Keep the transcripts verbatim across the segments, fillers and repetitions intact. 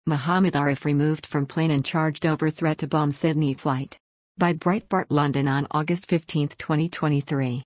Mohamed Arif removed from plane and charged over threat to bomb Sydney flight. By Breitbart London on August fifteenth twenty twenty-three.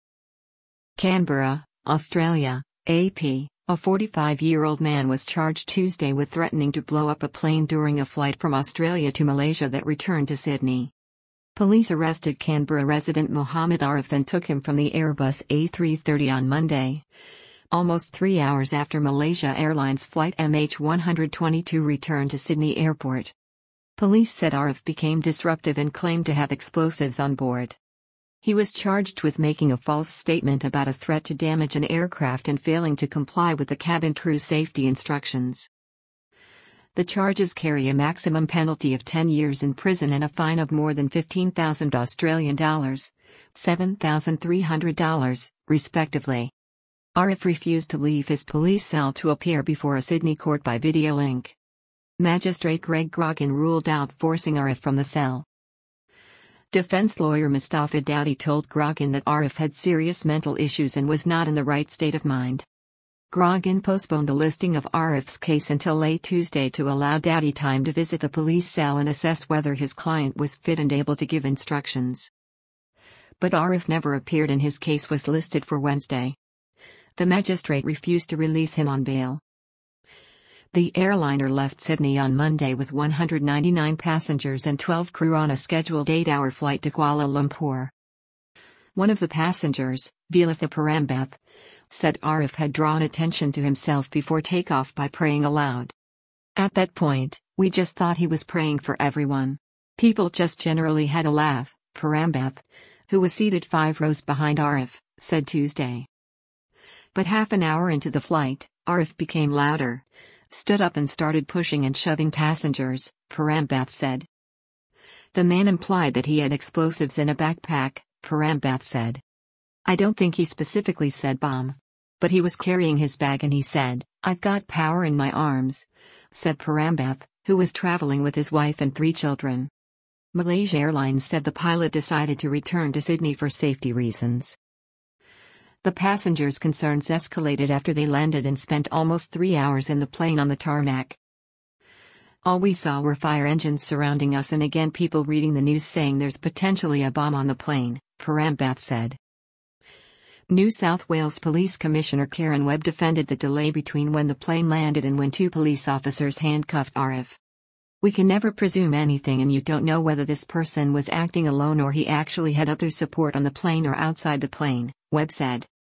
Canberra, Australia, A P. A forty-five-year-old man was charged Tuesday with threatening to blow up a plane during a flight from Australia to Malaysia that returned to Sydney. Police arrested Canberra resident Mohamed Arif and took him from the Airbus A three thirty on Monday, almost three hours after Malaysia Airlines flight M H one twenty-two returned to Sydney Airport. Police said Arif became disruptive and claimed to have explosives on board. He was charged with making a false statement about a threat to damage an aircraft and failing to comply with the cabin crew safety instructions. The charges carry a maximum penalty of ten years in prison and a fine of more than fifteen thousand Australian dollars, seven thousand three hundred dollars, respectively. Arif refused to leave his police cell to appear before a Sydney court by video link. Magistrate Greg Grogan ruled out forcing Arif from the cell. Defense lawyer Mustafa Dowdy told Grogan that Arif had serious mental issues and was not in the right state of mind. Grogan postponed the listing of Arif's case until late Tuesday to allow Dowdy time to visit the police cell and assess whether his client was fit and able to give instructions. But Arif never appeared and his case was listed for Wednesday. The magistrate refused to release him on bail. The airliner left Sydney on Monday with one hundred ninety-nine passengers and twelve crew on a scheduled eight-hour flight to Kuala Lumpur. One of the passengers, Vilatha Parambath, said Arif had drawn attention to himself before takeoff by praying aloud. At that point, we just thought he was praying for everyone. People just generally had a laugh, Parambath, who was seated five rows behind Arif, said Tuesday. But half an hour into the flight, Arif became louder, stood up and started pushing and shoving passengers, Parambath said. The man implied that he had explosives in a backpack, Parambath said. I don't think he specifically said bomb. But he was carrying his bag and he said, I've got power in my arms, said Parambath, who was traveling with his wife and three children. Malaysia Airlines said the pilot decided to return to Sydney for safety reasons. The passengers' concerns escalated after they landed and spent almost three hours in the plane on the tarmac. All we saw were fire engines surrounding us and again people reading the news saying there's potentially a bomb on the plane, Parambath said. New South Wales Police Commissioner Karen Webb defended the delay between when the plane landed and when two police officers handcuffed Arif. We can never presume anything and you don't know whether this person was acting alone or he actually had other support on the plane or outside the plane, Webb said.